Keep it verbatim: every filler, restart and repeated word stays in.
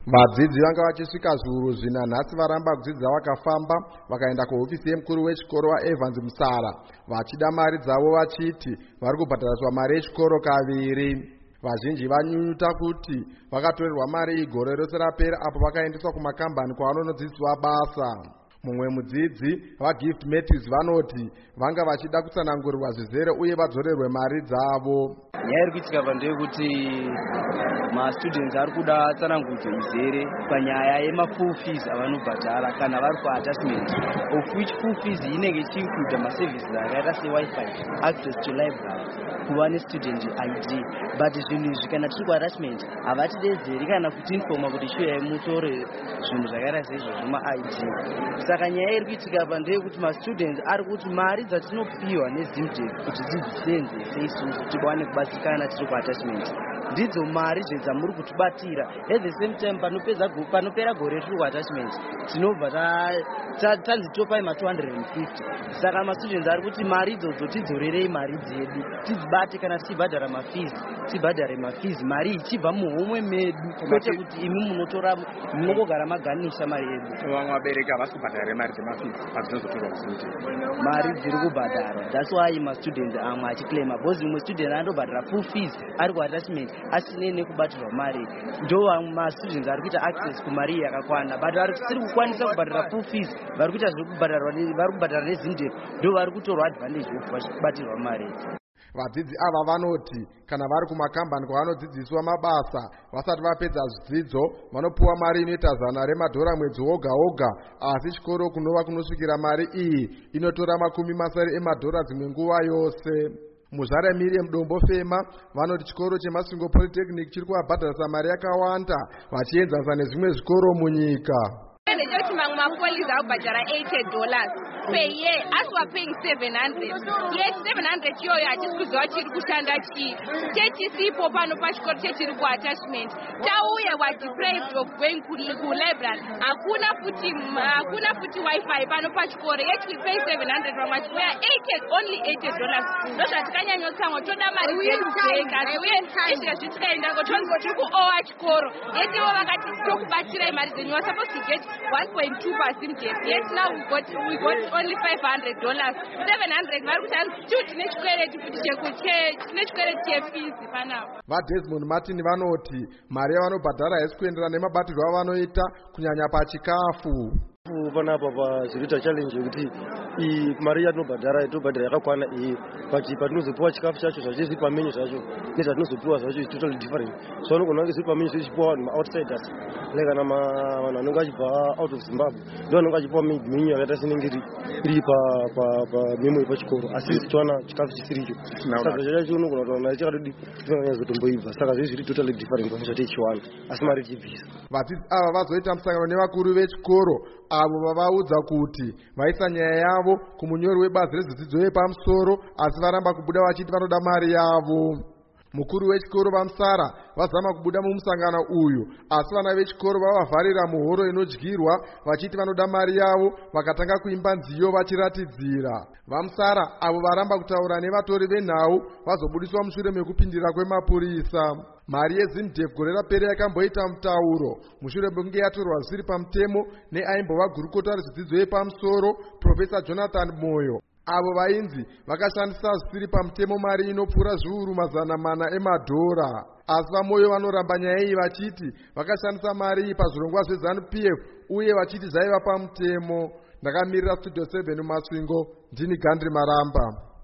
Vadzidzi vanga vachisvika zviuru zvina nhasi varamba kudzidza vakafamba vakaenda kuhofisi yemukuru wechikoro waEvans Musara vachida mari dzavo vachiti vari kubhadhariswa mari yechikoro kaviri. Vazhinji vanyunyuta kuti vakatorerwa mari iyi gore rose rapera apo vakaendeswa kumakambani kwavanonodzidziswa basa. Mumwe mudzidzi vaGift Matthews vanoti vanga vachida kutsanangurirwa zvizere uye vadzorerwe mari dzavo. Nyaya iri kuitika pandeyekuti mastudents ari kuda tsanangudzo izere panyaya yemafull fees avanobhadhara kana vari kuattachment, of which full fees inenge ichiinclude maservices akaita sewifi, access to library, kuva nestudent I D, but zvinhu izvi kana tiri kuattachment havatidedzeri kana kutinfoma kuti shuya mutore zvinhu zvakaita seizvozvo ma-I D. Saka nyaya iri kuitika pandeyekuti mastudents ari kuti mari dzatinopiwa nezimdef kuti dzidzisenze seisusu tiwane kubatsirikana tiri kuattachment ndidzo mari zvedzamuri kutibatira. At the same time panopedza panopera gore tiri kuattachment tinobva tanzitopai ma two hundred fifty. Saka mastudents ari kuti mari idzodzo tidzorerei mari dzedu tidzibate kana tichibhadhara mafees tibhadhare mafees mari ichibva muhomwe medu kwete kuti imi munotora munogara maganisha mari yedu. Vamwe vabereki havasi kubhadhara mari dzemafees padzinozotorwa kusuti mari dziri kubhadhara. That's why mastudents amwe achiclaima because mumwe student andobhadhara full fees ari kuattachment asine nekubatirwa mari. Ndo mastudents ari kuita access kumari yakakwana but vari kusiri kukwanisa kubhadhara full fees vari kuita zviri kubhadharwa vari kubhadhara nezimdef ndo vari kutorwa advantage yekubatirwa mari. Vadzidzi ava vanoti kana vari kumakambani kwavanodzidziswa mabasa vasati vapedza zvidzidzo vanopuwa mari inoita zana remadhora mwedzi woga woga, asi chikoro kunova kunosvikira mari iyi inotora makumi masere emadhora dzimwe nguva yose. Muzvare Miriam Dombo Fema vanoti chikoro cheMasingo Polytechnic chiri kuvabhadharisa mari yakawanda vachienzanisa nezvimwe zvikoro munyika. Nechoti mamwe mapolisi akubhadhara eighty dollars per year asi wapaying seven hundred. Yet seven hundred iyoyo hatisi kuziva chiri kushanda chii. Techisipo pano pachikoro chechiri kuattachment tauya wa deprived of going kulibrary hakuna futi hakuna futi wifi pano pachikoro yet we pay seven hundred vamwe vachikuya eighty only eighty dollars. Ndozvatikanyanyotsamwa toda mari dzedu dzega uye izvi zvichikaendako tonzi tiri kuowa chikoro yet ivo vakati tokubatsirai mari dzenyu was supposed to get one point two percent yet now we got we got only five hundred dollars. seven hundred vari kuti tine chikwereti futi tine chikwereti chefees panapo. VaDesmond Martin vanoti mari yavanobhadhara haisi kuenderana nemabatirwo avanoita kunyanya pachikafu. Panapa pazvikuita challenge yekuti mari yatinobhadhara yatobhadhara yakakwana iyi but patinozopiwa chikafu chacho zvachiri pamenyu zvacho nezvatinozopiwa zvacho is totally different. So vanogona kunge zviri pamenyu zvichipiwa vanhu ma-outsiders like kana vanhu vanenge vachibva out of Zimbabwe ndo vanenge vachipiwa menyu yakaita sinenge iri pamemo yepachikoro asi tichiwana chikafu chisiricho. Saka zvachacho unogona kutaura chakatodi tinganyazotomboibva. Saka zviri zviri totally different zvatichiwana asi mari tichibvisa. Vadzidzi ava vazoita musangano nevakuru vechikoro avo vavaudza kuti vaisa nyaya yavo kumunyori webazi rezvidzidzo yepamusoro asi varamba kubuda vachiti vanoda mari yavo. Mukuru wechikoro vaMusara vazama kubuda mumusangano uyu asi vana vechikoro vavavharira muhoro inodyirwa vachiti vanoda mari yavo vakatanga kuimba nziyo vachiratidzira. VaMusara avo varamba kutaura nevatori venhau vazobudiswa mushure mekupindira kwemapurisa. Mari yezimdef gore rapera yakamboita mutauro mushure mekunge yatorwa zviri pamutemo neaimbova gurukota rezvidzidzo yepamusoro Profesa Jonathan Moyo. Avo vainzi vakashandisa zvisiri pamutemo mari inopfuura zviuru mazana mana emadhora. Asi vaMoyo vanoramba nyaya iyi vachiti vakashandisa mari iyi pazvirongwa zveZANU P F uye vachiti zvaiva pamutemo. Ndakamirira Studio seven Masvingo, ndini Gandri Maramba.